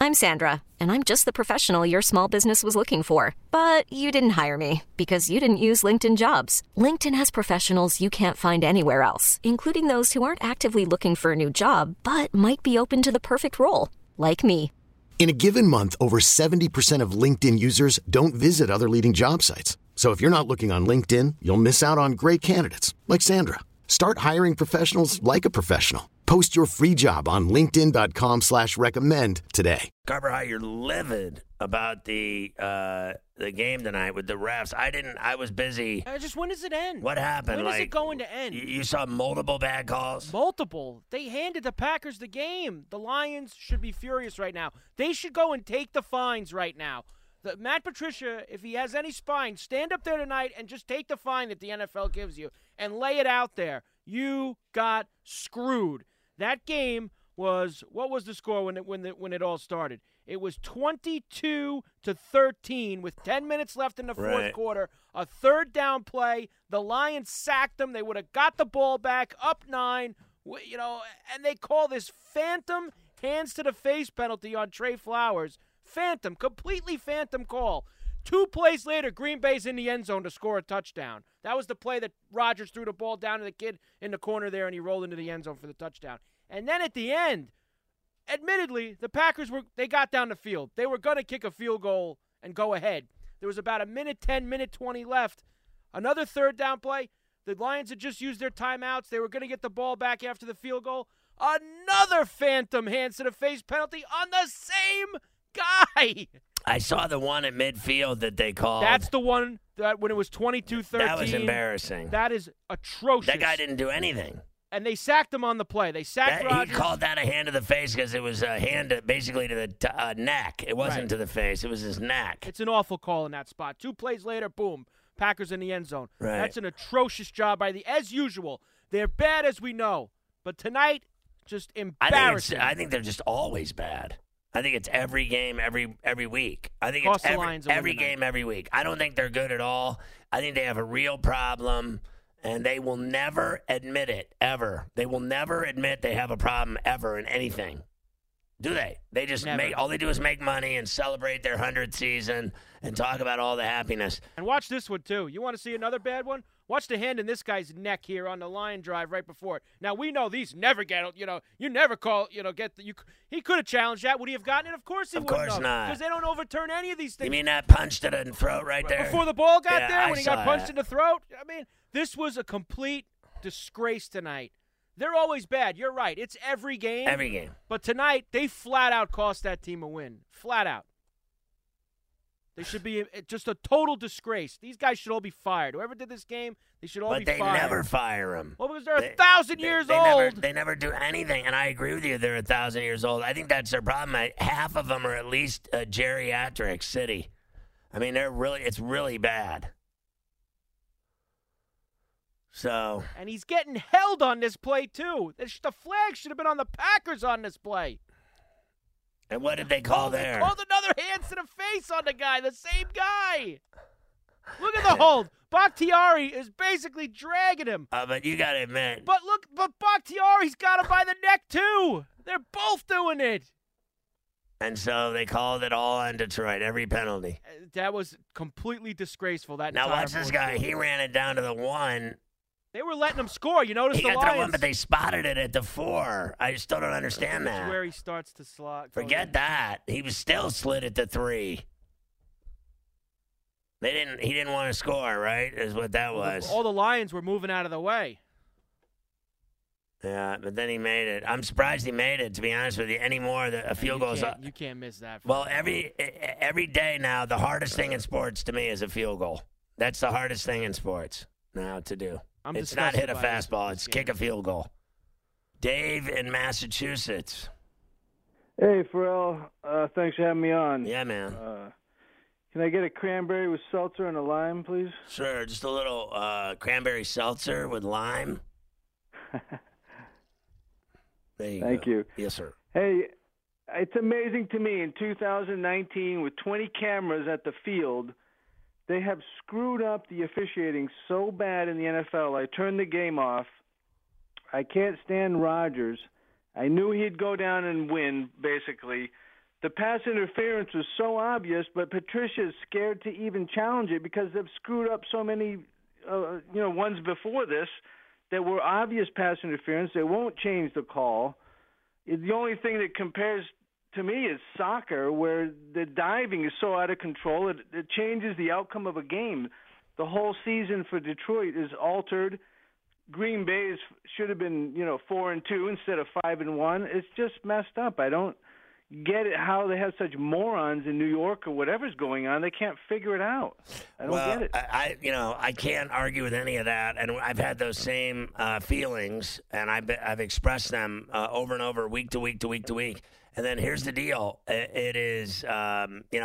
I'm Sandra, and I'm just the professional your small business was looking for. But you didn't hire me because you didn't use LinkedIn Jobs. LinkedIn has professionals you can't find anywhere else, including those who aren't actively looking for a new job, but might be open to the perfect role, like me. In a given month, over 70% of LinkedIn users don't visit other leading job sites. So if you're not looking on LinkedIn, you'll miss out on great candidates like Sandra. Start hiring professionals like a professional. Post your free job on linkedin.com/recommend today. Carver, how you're livid about the game tonight with the refs. I was busy. Just when does it end? What happened? When is it going to end? You saw multiple bad calls? Multiple. They handed the Packers the game. The Lions should be furious right now. They should go and take the fines right now. Matt Patricia, if he has any spine, stand up there tonight and just take the fine that the NFL gives you and lay it out there. You got screwed. That game was, what was the score when it all started? It was 22-13 with 10 minutes left in the fourth quarter. A third down play. The Lions sacked them. They would have got the ball back, up 9. And they call this phantom hands to the face penalty on Trey Flowers. Phantom, completely phantom call. 2 plays later, Green Bay's in the end zone to score a touchdown. That was the play that Rodgers threw the ball down to the kid in the corner there, and he rolled into the end zone for the touchdown. And then at the end, admittedly, the Packers they got down the field. They were going to kick a field goal and go ahead. There was about a minute 10, minute 20 left. Another third down play. The Lions had just used their timeouts. They were going to get the ball back after the field goal. Another phantom hands to the face penalty on the same guy. I saw the one at midfield that they called. That's the one that when it was 22-13. That was embarrassing. That is atrocious. That guy didn't do anything. And they sacked him on the play. They sacked Rodgers. He called that a hand to the face because it was a hand basically to the neck. It wasn't to the face. It was his neck. It's an awful call in that spot. 2 plays later, boom, Packers in the end zone. Right. That's an atrocious job as usual. They're bad as we know. But tonight, just embarrassing. I think they're just always bad. I think it's every game, every week. I think Cost it's every game, every week. I don't think they're good at all. I think they have a real problem, and they will never admit it, ever. They will never admit they have a problem ever in anything. Do they? They just all they do is make money and celebrate their 100th season and talk about all the happiness. And watch this one, too. You want to see another bad one? Watch the hand in this guy's neck here on the line drive right before it. Now, we know these never get, you never call, he could have challenged that. Would he have gotten it? Of course he wouldn't have. Of course not. Because they don't overturn any of these things. You mean that punch to the throat right there? Before the ball got there, when he got punched that. in the throat? I mean, this was a complete disgrace tonight. They're always bad. You're right. It's every game. Every game. But tonight, they flat out cost that team a win. Flat out. They should be just a total disgrace. These guys should all be fired. Whoever did this game, they should all be fired. But they never fire them. Well, because they're 1,000 years old. They never do anything, and I agree with you. They're 1,000 years old. I think that's their problem. Half of them are at least geriatric city. I mean, it's really bad. So. And he's getting held on this play, too. The flag should have been on the Packers on this play. And what did they call there? They called another hands to the face on the guy, the same guy. Look at the hold. Bakhtiari is basically dragging him. But you got to admit. But Bakhtiari's got him by the neck, too. They're both doing it. And so they called it all on Detroit, every penalty. That was completely disgraceful. Now watch this guy. He ran it down to the 1. They were letting him score. You notice the Lions. He got the 1, but they spotted it at the 4. I still don't understand that. This is where he starts to slot. Forget that. He was still slid at the 3. He didn't want to score, right? Is what that was. All the Lions were moving out of the way. Yeah, but then he made it. I'm surprised he made it, to be honest with you. Anymore, a field goal is You can't miss that. Well, every day now, the hardest thing in sports to me is a field goal. That's the hardest thing in sports now to do. It's not hit a fastball. It's kick a field goal. Dave in Massachusetts. Hey, Pharrell. Thanks for having me on. Yeah, man. Can I get a cranberry with seltzer and a lime, please? Sure. Just a little cranberry seltzer with lime. There you Thank go. you. Yes, sir. Hey, it's amazing to me in 2019 with 20 cameras at the field, they have screwed up the officiating so bad in the NFL. I turned the game off. I can't stand Rodgers. I knew he'd go down and win, basically. the pass interference was so obvious, but Patricia is scared to even challenge it because they've screwed up so many, ones before this that were obvious pass interference. They won't change the call. The only thing that compares to me is soccer, where the diving is so out of control it changes the outcome of a game. The whole season for Detroit is altered. Green Bay should have been 4-2 instead of 5-1. It's just messed up. I don't get it how they have such morons in New York or whatever's going on. They can't figure it out. I don't get it. I can't argue with any of that, and I've had those same feelings, and I've expressed them over and over, week to week to week to week. And then here's the deal: it is, I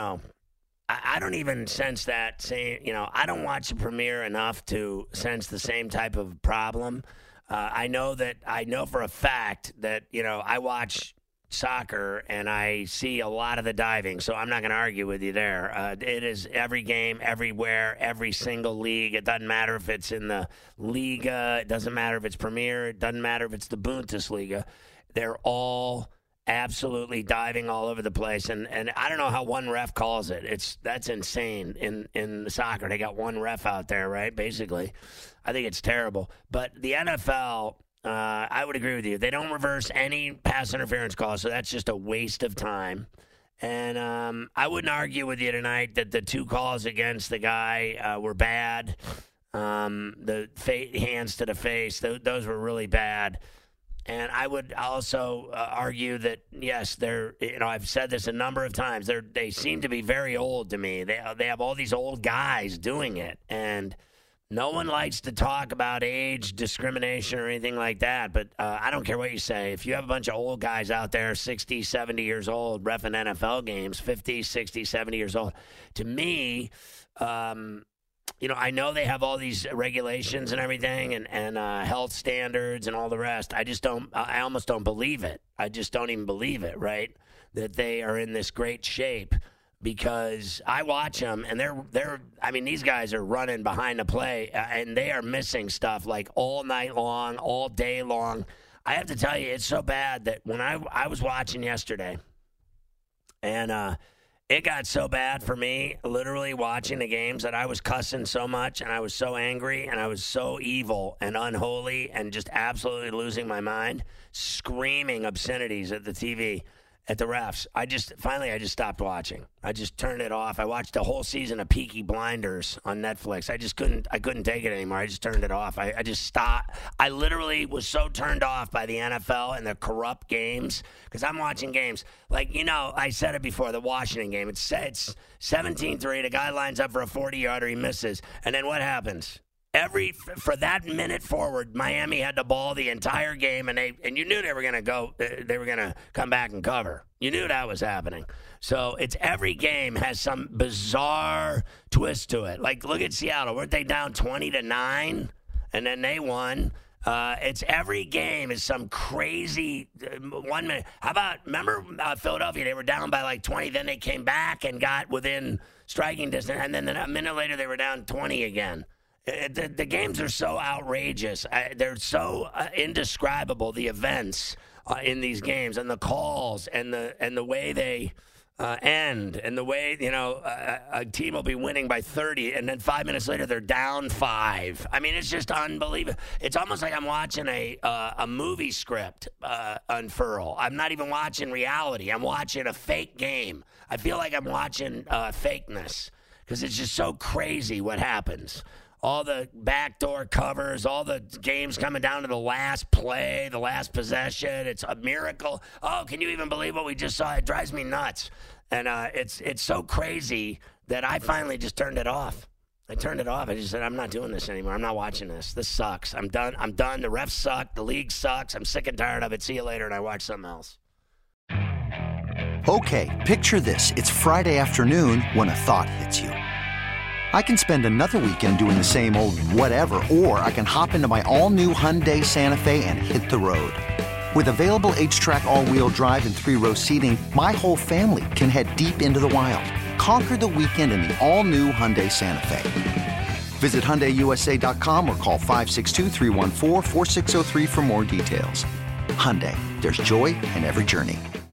don't even sense that same. I don't watch the premiere enough to sense the same type of problem. I know for a fact that I watch soccer and I see a lot of the diving, so I'm not going to argue with you there. It is every game, everywhere, every single league. It doesn't matter if it's in the Liga. It doesn't matter if it's Premier. It doesn't matter if it's the Bundesliga. They're all absolutely diving all over the place, and I don't know how one ref calls it. That's insane. In the soccer, they got one ref out there, right? Basically, I think it's terrible. But the NFL, I would agree with you. They don't reverse any pass interference calls, so that's just a waste of time. And I wouldn't argue with you tonight that the two calls against the guy were bad. The hands to the face, those were really bad. And I would also argue that, yes, they're, I've said this a number of times, they seem to be very old to me. They have all these old guys doing it. And no one likes to talk about age discrimination or anything like that. But I don't care what you say. If you have a bunch of old guys out there, 60, 70 years old, reffing NFL games, 50, 60, 70 years old, to me, I know they have all these regulations and everything and health standards and all the rest. I almost don't believe it. I just don't even believe it, right? That they are in this great shape, because I watch them and these guys are running behind the play and they are missing stuff like all night long, all day long. I have to tell you, it's so bad that when I was watching yesterday and, it got so bad for me, literally watching the games, that I was cussing so much and I was so angry and I was so evil and unholy and just absolutely losing my mind, screaming obscenities at the TV, at the refs. I just stopped watching. I just turned it off. I watched the whole season of Peaky Blinders on Netflix. I couldn't take it anymore. I just turned it off. I just stopped. I literally was so turned off by the NFL and the corrupt games, because I'm watching games. Like, I said it before, the Washington game. It's 17-3. The guy lines up for a 40-yarder. He misses. And then what happens? For that minute forward, Miami had the ball the entire game, and you knew they were going to go. They were going to come back and cover. You knew that was happening. So it's every game has some bizarre twist to it. Like, look at Seattle. Weren't they down 20-9, and then they won? It's every game is some crazy 1 minute. How about, remember Philadelphia? They were down by like 20. Then they came back and got within striking distance, and then a minute later they were down 20 again. The games are so outrageous. They're so indescribable, the events in these games and the calls and the way they end and the way, a team will be winning by 30 and then 5 minutes later they're down 5. I mean, it's just unbelievable. It's almost like I'm watching a movie script unfurl. I'm not even watching reality. I'm watching a fake game. I feel like I'm watching fakeness, because it's just so crazy what happens. All the backdoor covers, all the games coming down to the last play, the last possession. It's a miracle. Oh, can you even believe what we just saw? It drives me nuts. And it's so crazy that I finally just turned it off. I turned it off. I just said, I'm not doing this anymore. I'm not watching this. This sucks. I'm done. The refs suck. The league sucks. I'm sick and tired of it. See you later. And I watch something else. Okay, picture this. It's Friday afternoon when a thought hits you. I can spend another weekend doing the same old whatever, or I can hop into my all-new Hyundai Santa Fe and hit the road. With available H-Track all-wheel drive and 3-row seating, my whole family can head deep into the wild. Conquer the weekend in the all-new Hyundai Santa Fe. Visit HyundaiUSA.com or call 562-314-4603 for more details. Hyundai, there's joy in every journey.